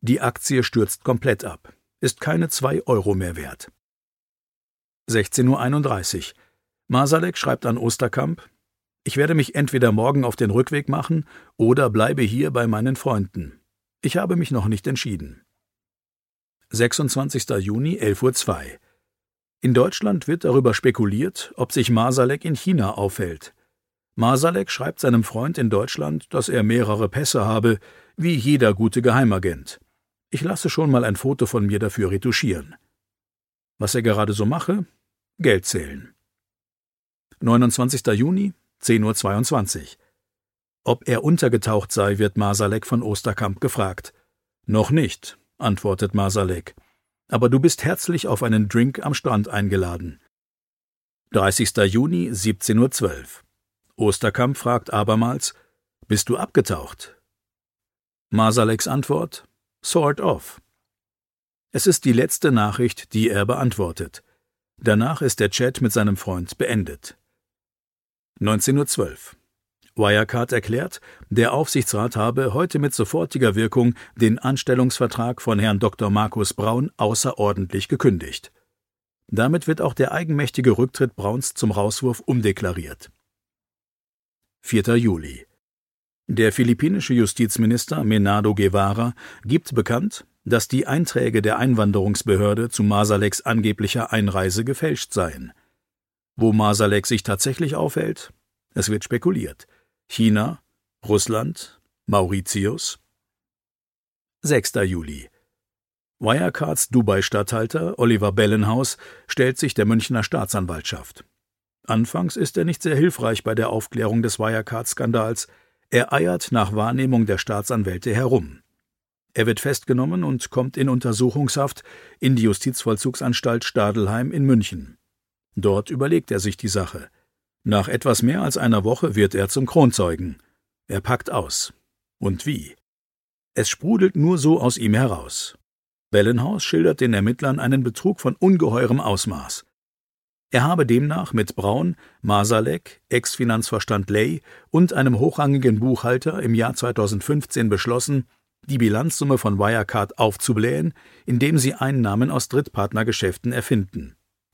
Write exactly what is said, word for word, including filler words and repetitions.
Die Aktie stürzt komplett ab, ist keine zwei Euro mehr wert. sechzehn Uhr einunddreißig. Marsalek schreibt an Osterkamp: Ich werde mich entweder morgen auf den Rückweg machen oder bleibe hier bei meinen Freunden. Ich habe mich noch nicht entschieden. sechsundzwanzigster Juni, elf Uhr zwei. In Deutschland wird darüber spekuliert, ob sich Marsalek in China aufhält. Marsalek schreibt seinem Freund in Deutschland, dass er mehrere Pässe habe, wie jeder gute Geheimagent. Ich lasse schon mal ein Foto von mir dafür retuschieren. Was er gerade so mache? Geld zählen. neunundzwanzigster Juni, zehn Uhr zweiundzwanzig. Ob er untergetaucht sei, wird Marsalek von Osterkamp gefragt. Noch nicht, antwortet Marsalek. Aber du bist herzlich auf einen Drink am Strand eingeladen. dreißigster Juni, siebzehn Uhr zwölf. Osterkamp fragt abermals: Bist du abgetaucht? Marsaleks Antwort: Sort of. Es ist die letzte Nachricht, die er beantwortet. Danach ist der Chat mit seinem Freund beendet. neunzehn Uhr zwölf. Wirecard erklärt, der Aufsichtsrat habe heute mit sofortiger Wirkung den Anstellungsvertrag von Herrn Doktor Markus Braun außerordentlich gekündigt. Damit wird auch der eigenmächtige Rücktritt Brauns zum Rauswurf umdeklariert. vierter Juli. Der philippinische Justizminister Menardo Guevara gibt bekannt, dass die Einträge der Einwanderungsbehörde zu Marsaleks angeblicher Einreise gefälscht seien. Wo Marsalek sich tatsächlich aufhält? Es wird spekuliert. China, Russland, Mauritius. sechster Juli. Wirecards Dubai-Statthalter Oliver Bellenhaus stellt sich der Münchner Staatsanwaltschaft. Anfangs ist er nicht sehr hilfreich bei der Aufklärung des Wirecard-Skandals. Er eiert nach Wahrnehmung der Staatsanwälte herum. Er wird festgenommen und kommt in Untersuchungshaft in die Justizvollzugsanstalt Stadelheim in München. Dort überlegt er sich die Sache. Nach etwas mehr als einer Woche wird er zum Kronzeugen. Er packt aus. Und wie? Es sprudelt nur so aus ihm heraus. Bellenhaus schildert den Ermittlern einen Betrug von ungeheurem Ausmaß. Er habe demnach mit Braun, Marsalek, Ex-Finanzvorstand Ley und einem hochrangigen Buchhalter im Jahr zweitausendfünfzehn beschlossen, die Bilanzsumme von Wirecard aufzublähen, indem sie Einnahmen aus Drittpartnergeschäften erfinden.